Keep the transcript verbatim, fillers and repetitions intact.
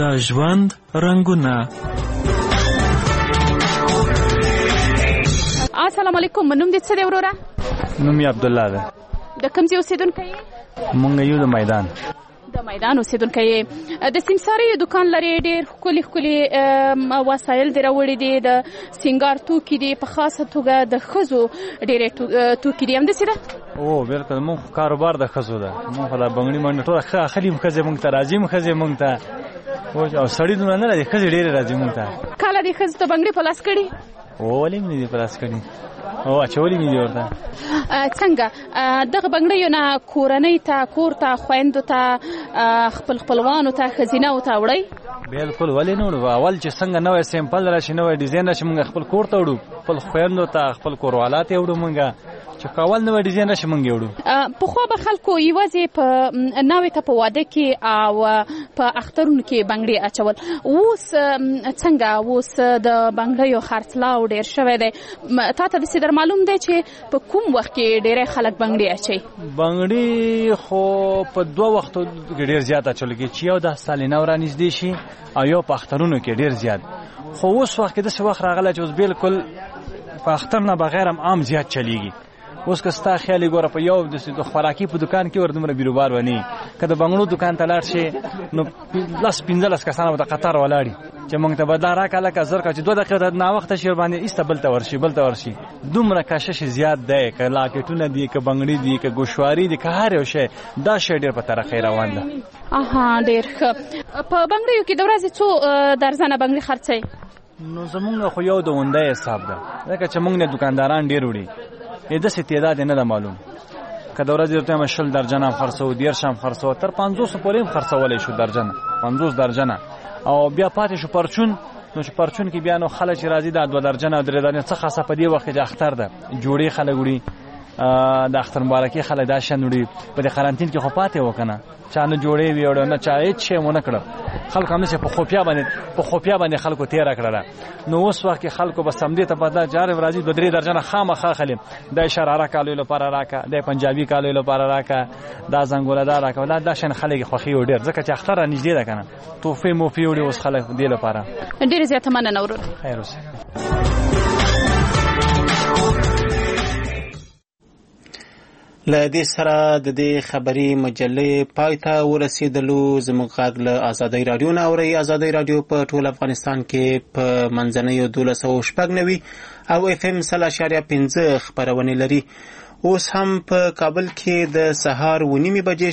د ژوند رنګونه. السلام علیکم. نوم دې څه دی وروره؟ نوم یې عبدالله دی. د کوم ځای اوسېدونکی یې؟ مونږ یو د میدان د میدان اوسېدونکی یې. د سیمسارې دکان لري، ډېر ښکلي ښکلي وسایل دې راوړي دي، د سینګار توکي دي، په خاصه توګه د ښځو ډېرې توکي دي، همداسې ده؟ او بالکل، مونږ کاروبار د ښځو ده. مونږ خو د بنګړي منډه ټوله ښه اخلي هم ښځې مونږ ته راځي، هم ښځې مونږ ته، او سړي دومره نه راځي، ښځې ډېرې راځي مونږ ته. کله دې ښځو ته بنګړي په لاس کړي؟ او ولې مې دې په لاس کړي، او اچولې مې دي ورته. څنګه دغه بنګړیو نه کورنۍ ته، کور ته، خویندو ته، خپل خپلوانو ته، ښځینهو ته وړئ؟ بالکل، ولې نه وړو. اول چې څنګه نوی سیمپل راشي، نوی ډیزاین راشي، مونږ خپل کور ته وړو، خپل خویندو ته، خپل کوروالا ته وړو. مونږ چې کول نوی ډیزاین راشي مونږ یې وړو. پخوا به خلکو یوازې په ناوې ته په واده کې او په اخترونو کې بنګړي اچول. اوس څنګه؟ اوس د بنګړیو خرڅلاو ډېر شوی دی. تا ته داسې در معلوم دی چې په کوم وخت کې ډېری خلک بنګړي اچوي؟ بنګړي خو په دوه وختو کې ډېر زیات اچول کېږي، چې یو د سالینه ورانږدې شي او یو په اخترونو کې ډېر زیات. خو اوس وخت کې داسې وخت راغلی چې اوس بالکل په اختر نه بغیر هم عام زیات چلیږي. اوس که ستا خیال یې ګوره، په یو د خوراکي په دکان کې ور دومره بیروبار ونی، که د بنګړو دکان ته لاړ شي نو لس پنځلس کسانه به د قطار ولاړي چې مونږ ته بدلا راکړه، لکه زر که چې دوه دقیقې ته ناوخته شي ورباندې ایسته بل ته ورشي بل ته ورشي. دومره کشش زیات دی، که لاکټونه دي، که بنګړي دي، که ګوشواري دي، که هر یو شی، دا شی ډېر په ترقۍ روان ده. اها، ډېر ښه. په بنګړیو کې د ورځې څو درځنه بنګړي خرڅوي؟ نو زمونږ خو یو د اونده حساب ده، ځکه چې مونږ نه دکانداران ډېر وړي، یې داسې تعداد یې نه ده معلوم. که د ورځې درته وایم شل درجنه هم خرڅوو، دېرش هم خرڅوو، تر پنځوسو پورې هم خرڅولی شو درجنه، پنځوس درجنه. او بیا پاتې شو پرچون. نو چې پرچون کې بیا نو خلک چې راځي دا دوه درجنه او درې درجنه، څه خاصه په دې وخت کې چې اختر ده، جوړې خلک وړي، د اختر مبارکي خلک دا شیان وړي. په دې قرنطین کې خو پاتې و که نه، چا نه جوړې ویوړه، نه چا هېڅ شی ونه کړه. خلکو همداسې په خوپیا باندې په خوپیا باندې خلکو تېره کړله. نو اوس وخت کې خلکو بس همدې ته پته چې هر راځي دوه درې درجنه خامخا اخلي، دا شراره کالیو لپاره راکړه، دا پنجابي کالیو لپاره راکړه، دا زنګوله دا راکړه. دا دا شیان خلک خوښي و ډېر، ځکه چې اختر را نږدې ده که نه، تحفې موفې وړي اوس خلک دې لپاره. ډېرې زیاته مننه ورور. خیر اوسه. له دې سره د دې خبري مجلې پای ته ورسېدلو. زموږ غږ له ازادۍ راډیو نه اورئ. ازادۍ راډیو په ټول افغانستان کې په منځنیو دولس سوه شپږ نوي او اف ام سل اشاریه پنځه خپرونې لري. اوس هم په کابل کې د سهار اوه نیمې بجې